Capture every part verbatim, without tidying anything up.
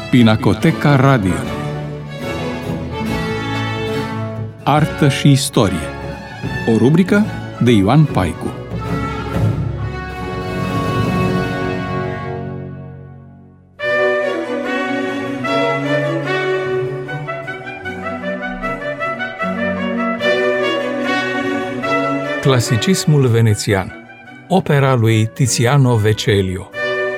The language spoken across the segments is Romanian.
Pinacoteca Radio. Artă și istorie. O rubrică de Ioan Paicu. Clasicismul venețian. Opera lui Tiziano Vecellio.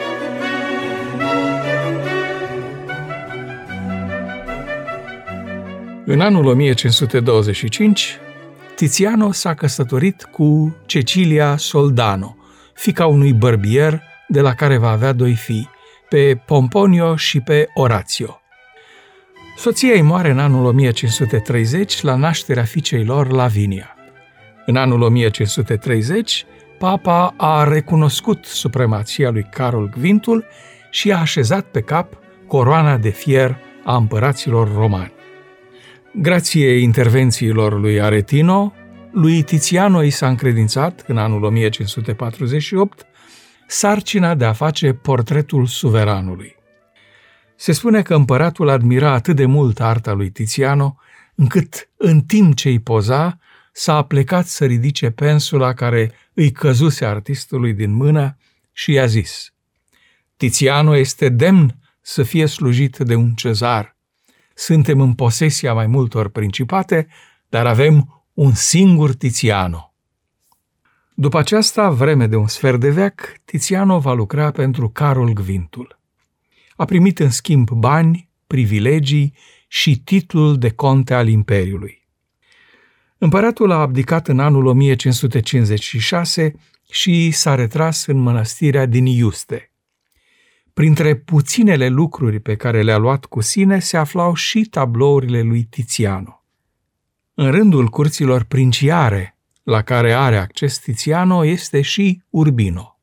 În anul o mie cinci sute douăzeci și cinci, Tiziano s-a căsătorit cu Cecilia Soldano, fiica unui bărbier de la care va avea doi fii, pe Pomponio și pe Orazio. Soția îi moare în anul o mie cinci sute treizeci la nașterea fiicei lor, Lavinia. În anul o mie cinci sute treizeci, papa a recunoscut supremația lui Carol Quintul și a așezat pe cap coroana de fier a împăraților romani. Grație intervențiilor lui Aretino, lui Tiziano i s-a încredințat, în anul o mie cinci sute patruzeci și opt, sarcina de a face portretul suveranului. Se spune că împăratul admira atât de mult arta lui Tiziano, încât, în timp ce îi poza, s-a aplecat să ridice pensula care îi căzuse artistului din mână și i-a zis: „Tiziano este demn să fie slujit de un cezar. Suntem în posesia mai multor principate, dar avem un singur Tiziano.” După aceasta, vreme de un sfert de veac, Tiziano va lucra pentru Carol Quintul. A primit în schimb bani, privilegii și titlul de conte al Imperiului. Împăratul a abdicat în anul o mie cinci sute cincizeci și șase și s-a retras în mănăstirea din Iuste. Printre puținele lucruri pe care le-a luat cu sine se aflau și tablourile lui Tiziano. În rândul curților princiare la care are acces Tiziano este și Urbino.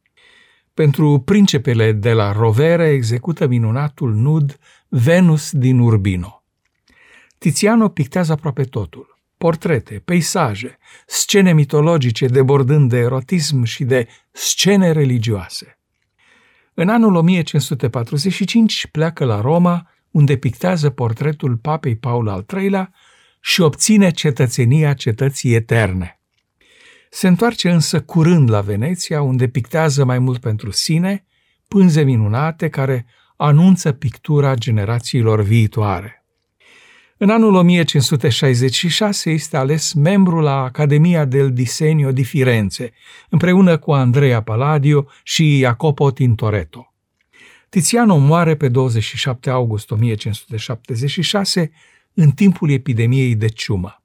Pentru principele de la Rovere execută minunatul nud Venus din Urbino. Tiziano pictează aproape totul: portrete, peisaje, scene mitologice debordând de erotism și de scene religioase. În anul o mie cinci sute patruzeci și cinci pleacă la Roma, unde pictează portretul papei Paul al treilea și obține cetățenia cetății eterne. Se întoarce însă curând la Veneția, unde pictează mai mult pentru sine pânze minunate care anunță pictura generațiilor viitoare. În anul o mie cinci sute șaizeci și șase este ales membru la Academia del Disegno di Firenze, împreună cu Andrea Palladio și Jacopo Tintoretto. Tiziano moare pe douăzeci și șapte august o mie cinci sute șaptezeci și șase, în timpul epidemiei de ciumă.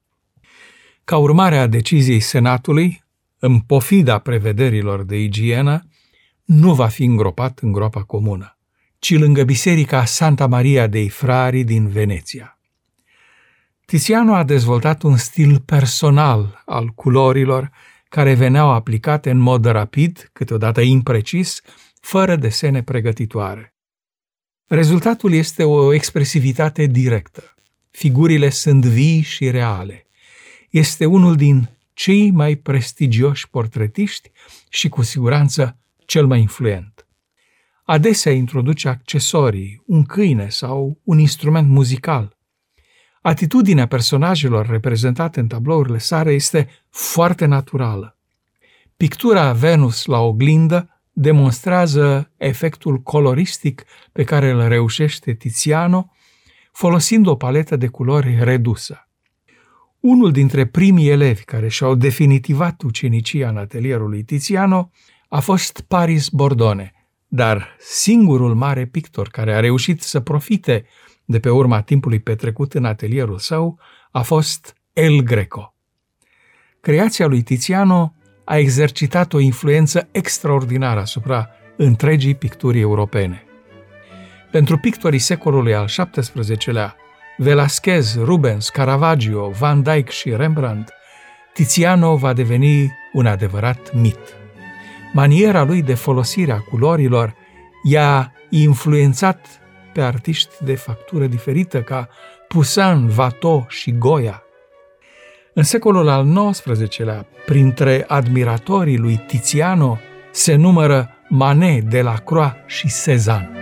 Ca urmare a deciziei Senatului, în pofida prevederilor de igienă, nu va fi îngropat în groapa comună, ci lângă biserica Santa Maria dei Frari din Veneția. Tiziano a dezvoltat un stil personal al culorilor care veneau aplicate în mod rapid, câteodată imprecis, fără desene pregătitoare. Rezultatul este o expresivitate directă. Figurile sunt vii și reale. Este unul din cei mai prestigioși portretiști și, cu siguranță, cel mai influent. Adesea introduce accesorii, un câine sau un instrument muzical. Atitudinea personajelor reprezentate în tablourile sale este foarte naturală. Pictura Venus la oglindă demonstrează efectul coloristic pe care îl reușește Tiziano, folosind o paletă de culori redusă. Unul dintre primii elevi care și-au definitivat ucenicia în atelierul lui Tiziano a fost Paris Bordone, dar singurul mare pictor care a reușit să profite de pe urma timpului petrecut în atelierul său a fost El Greco. Creația lui Tiziano a exercitat o influență extraordinară asupra întregii picturi europene. Pentru pictorii secolului al șaptesprezecelea, Velázquez, Rubens, Caravaggio, Van Dyck și Rembrandt, Tiziano va deveni un adevărat mit. Maniera lui de folosire a culorilor i-a influențat pe artiști de factură diferită ca Poussin, Watteau și Goya. În secolul al nouăsprezecelea, printre admiratorii lui Tiziano se numără Manet, Delacroix și Cézanne.